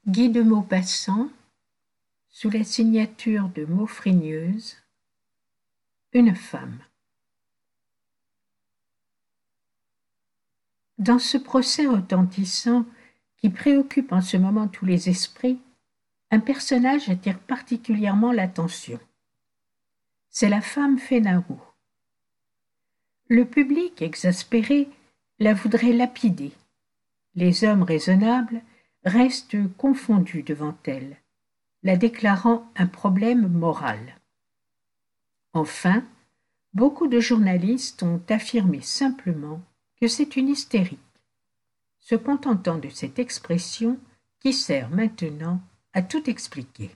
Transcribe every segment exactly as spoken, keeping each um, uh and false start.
Guy de Maupassant, sous la signature de Maufrigneuse, une femme. Dans ce procès retentissant qui préoccupe en ce moment tous les esprits, un personnage attire particulièrement l'attention. C'est la femme Fenarou. Le public, exaspéré, la voudrait lapider. Les hommes raisonnables restent confondus devant elle, la déclarant un problème moral. Enfin, beaucoup de journalistes ont affirmé simplement que c'est une hystérique, se contentant de cette expression qui sert maintenant à tout expliquer.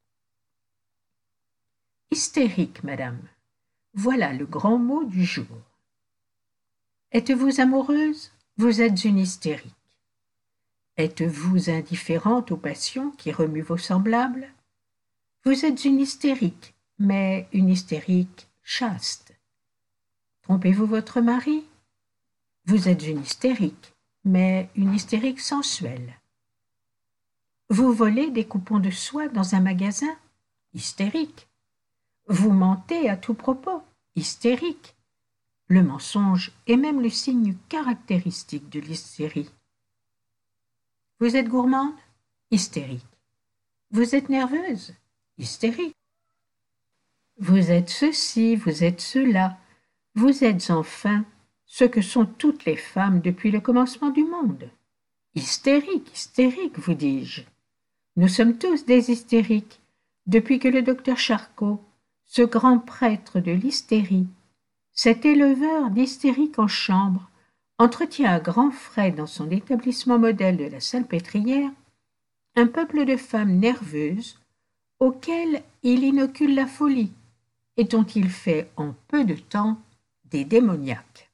Hystérique, madame, voilà le grand mot du jour. Êtes-vous amoureuse? Vous êtes une hystérique. Êtes-vous indifférente aux passions qui remuent vos semblables? Vous êtes une hystérique, mais une hystérique chaste. Trompez-vous votre mari? Vous êtes une hystérique, mais une hystérique sensuelle. Vous volez des coupons de soie dans un magasin? Hystérique. Vous mentez à tout propos? Hystérique. Le mensonge est même le signe caractéristique de l'hystérie. Vous êtes gourmande? Hystérique. Vous êtes nerveuse? Hystérique. Vous êtes ceci, vous êtes cela. Vous êtes enfin ce que sont toutes les femmes depuis le commencement du monde. Hystérique, hystérique, vous dis-je. Nous sommes tous des hystériques, depuis que le docteur Charcot, ce grand prêtre de l'hystérie, cet éleveur d'hystériques en chambre, entretient à grands frais dans son établissement modèle de la Salpêtrière un peuple de femmes nerveuses auxquelles il inocule la folie et dont il fait en peu de temps des démoniaques.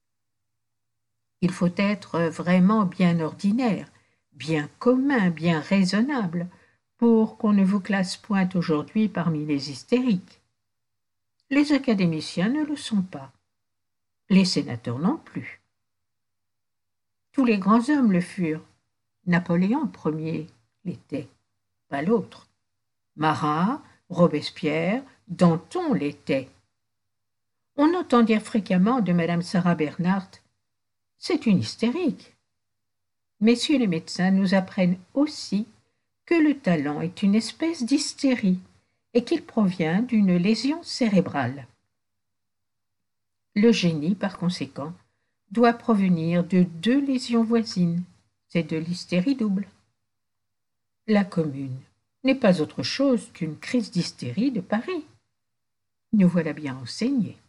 Il faut être vraiment bien ordinaire, bien commun, bien raisonnable pour qu'on ne vous classe point aujourd'hui parmi les hystériques. Les académiciens ne le sont pas, les sénateurs non plus. Tous les grands hommes le furent. Napoléon Ier l'était, pas l'autre. Marat, Robespierre, Danton l'était. On entend dire fréquemment de Madame Sarah Bernhardt « c'est une hystérique ». Messieurs les médecins nous apprennent aussi que le talent est une espèce d'hystérie et qu'il provient d'une lésion cérébrale. Le génie, par conséquent, doit provenir de deux lésions voisines, c'est de l'hystérie double. La Commune n'est pas autre chose qu'une crise d'hystérie de Paris. Nous voilà bien renseignés.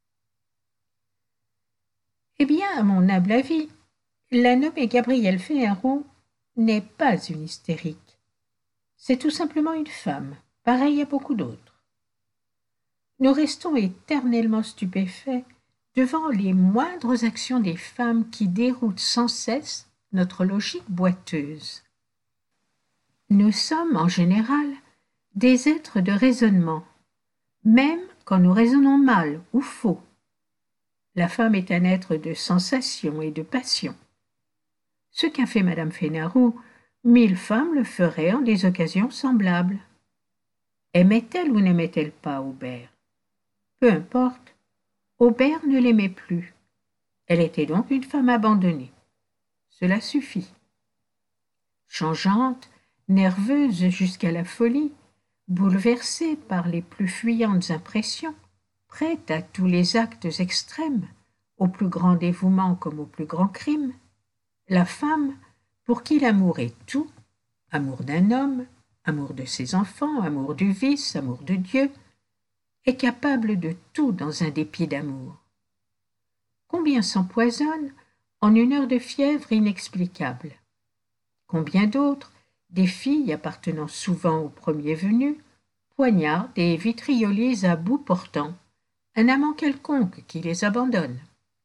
Eh bien, à mon humble avis, la nommée Gabrielle Fenarou n'est pas une hystérique. C'est tout simplement une femme, pareille à beaucoup d'autres. Nous restons éternellement stupéfaits devant les moindres actions des femmes qui déroutent sans cesse notre logique boiteuse. Nous sommes, en général, des êtres de raisonnement, même quand nous raisonnons mal ou faux. La femme est un être de sensation et de passion. Ce qu'a fait Madame Fenarou, mille femmes le feraient en des occasions semblables. Aimait-elle ou n'aimait-elle pas Aubert? Peu importe, Aubert ne l'aimait plus. Elle était donc une femme abandonnée. Cela suffit. Changeante, nerveuse jusqu'à la folie, bouleversée par les plus fuyantes impressions, prête à tous les actes extrêmes, au plus grand dévouement comme au plus grand crime, la femme, pour qui l'amour est tout, amour d'un homme, amour de ses enfants, amour du vice, amour de Dieu, est capable de tout dans un dépit d'amour. Combien s'empoisonnent en une heure de fièvre inexplicable? Combien d'autres, des filles appartenant souvent au premier venu, poignardent et vitriolisent à bout portant un amant quelconque qui les abandonne?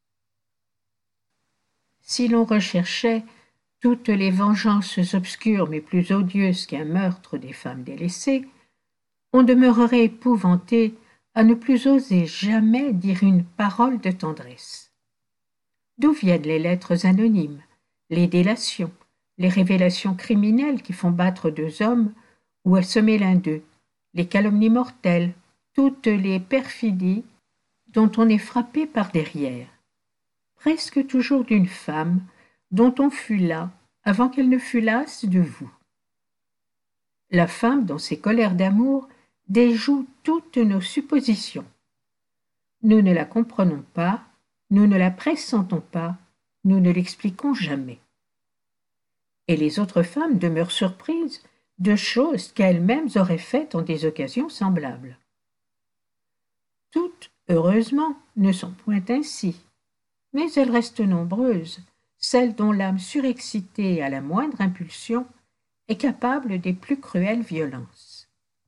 Si l'on recherchait toutes les vengeances obscures mais plus odieuses qu'un meurtre des femmes délaissées, on demeurerait épouvanté à ne plus oser jamais dire une parole de tendresse. D'où viennent les lettres anonymes, les délations, les révélations criminelles qui font battre deux hommes ou assommer l'un d'eux, les calomnies mortelles, toutes les perfidies dont on est frappé par derrière, presque toujours d'une femme dont on fut là avant qu'elle ne fût lasse de vous. La femme, dans ses colères d'amour, déjoue toutes nos suppositions. Nous ne la comprenons pas, nous ne la pressentons pas, nous ne l'expliquons jamais. Et les autres femmes demeurent surprises de choses qu'elles-mêmes auraient faites en des occasions semblables. Toutes, heureusement, ne sont point ainsi, mais elles restent nombreuses, celles dont l'âme surexcitée à la moindre impulsion est capable des plus cruelles violences.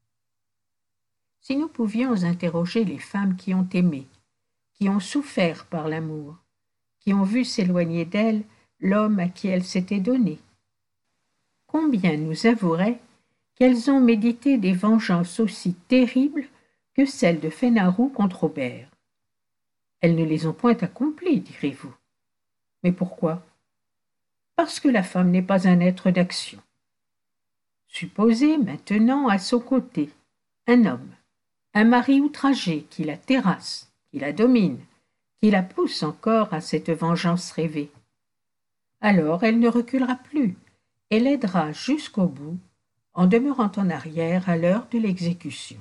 Si nous pouvions interroger les femmes qui ont aimé, qui ont souffert par l'amour, qui ont vu s'éloigner d'elles l'homme à qui elles s'étaient données, combien nous avoueraient qu'elles ont médité des vengeances aussi terribles que celles de Fenarou contre Aubert. Elles ne les ont point accomplies, direz-vous. Mais pourquoi? Parce que la femme n'est pas un être d'action. Supposez maintenant à son côté un homme, un mari outragé qui la terrasse, qui la domine, qui la pousse encore à cette vengeance rêvée. Alors elle ne reculera plus et l'aidera jusqu'au bout en demeurant en arrière à l'heure de l'exécution.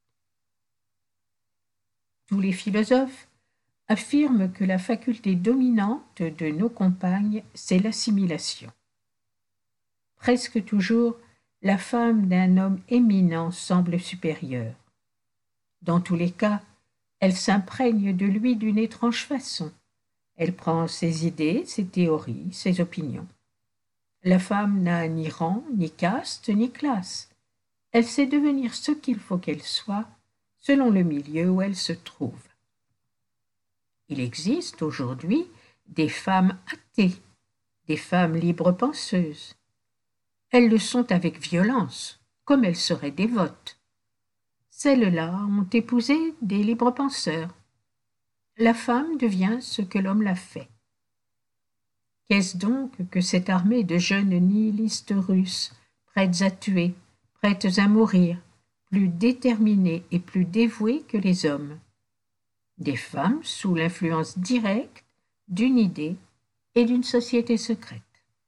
Tous les philosophes affirment que la faculté dominante de nos compagnes, c'est l'assimilation. Presque toujours, la femme d'un homme éminent semble supérieure. Dans tous les cas, elle s'imprègne de lui d'une étrange façon. Elle prend ses idées, ses théories, ses opinions. La femme n'a ni rang, ni caste, ni classe. Elle sait devenir ce qu'il faut qu'elle soit, selon le milieu où elle se trouve. Il existe aujourd'hui des femmes athées, des femmes libres penseuses. Elles le sont avec violence, comme elles seraient dévotes. Celles-là ont épousé des libres penseurs. La femme devient ce que l'homme l'a fait. Qu'est-ce donc que cette armée de jeunes nihilistes russes, prêtes à tuer, prêtes à mourir, plus déterminées et plus dévouées que les hommes? Des femmes sous l'influence directe d'une idée et d'une société secrète.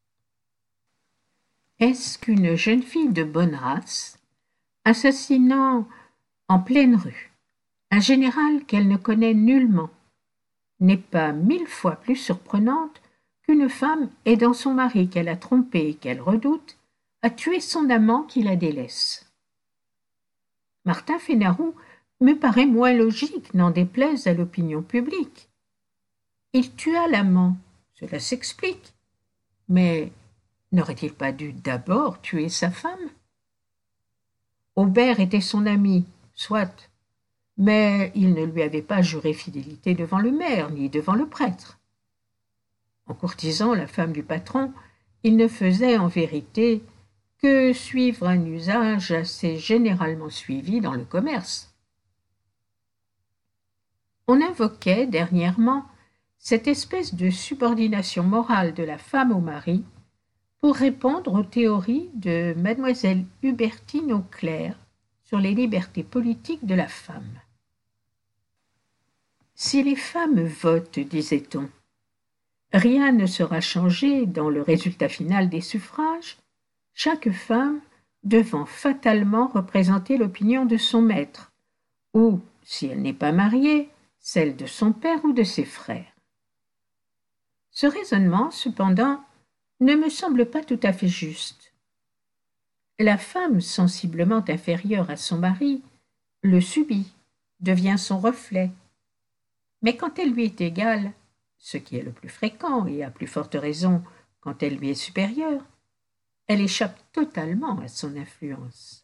Est-ce qu'une jeune fille de bonne race, assassinant en pleine rue un général qu'elle ne connaît nullement, n'est pas mille fois plus surprenante qu'une femme aidant son mari qu'elle a trompé et qu'elle redoute à tuer son amant qui la délaisse? Martin Fenarou me paraît moins logique, n'en déplaise à l'opinion publique. Il tua l'amant, cela s'explique, mais n'aurait-il pas dû d'abord tuer sa femme? Aubert était son ami, soit, mais il ne lui avait pas juré fidélité devant le maire ni devant le prêtre. En courtisant la femme du patron, il ne faisait en vérité que suivre un usage assez généralement suivi dans le commerce. On invoquait dernièrement cette espèce de subordination morale de la femme au mari pour répondre aux théories de mademoiselle Hubertine Auclair sur les libertés politiques de la femme. Si les femmes votent, disait-on, rien ne sera changé dans le résultat final des suffrages, chaque femme devant fatalement représenter l'opinion de son maître, ou, si elle n'est pas mariée, celle de son père ou de ses frères. Ce raisonnement, cependant, ne me semble pas tout à fait juste. La femme sensiblement inférieure à son mari le subit, devient son reflet. Mais quand elle lui est égale, ce qui est le plus fréquent et à plus forte raison quand elle lui est supérieure, elle échappe totalement à son influence.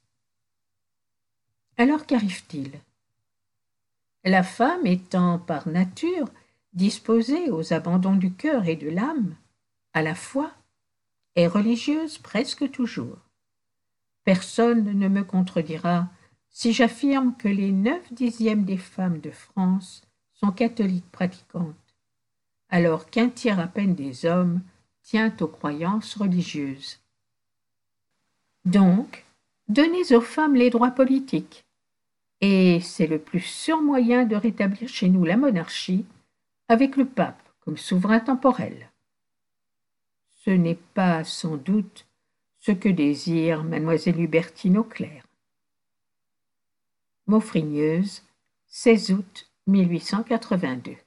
Alors qu'arrive-t-il? La femme étant par nature disposée aux abandons du cœur et de l'âme, à la fois, est religieuse presque toujours. Personne ne me contredira si j'affirme que les neuf dixièmes des femmes de France sont catholiques pratiquantes, alors qu'un tiers à peine des hommes tient aux croyances religieuses. Donc, donnez aux femmes les droits politiques, et c'est le plus sûr moyen de rétablir chez nous la monarchie avec le pape comme souverain temporel. Ce n'est pas, sans doute, ce que désire mademoiselle Hubertine Auclair. Maufrigneuse, seize août mille huit cent quatre-vingt-deux.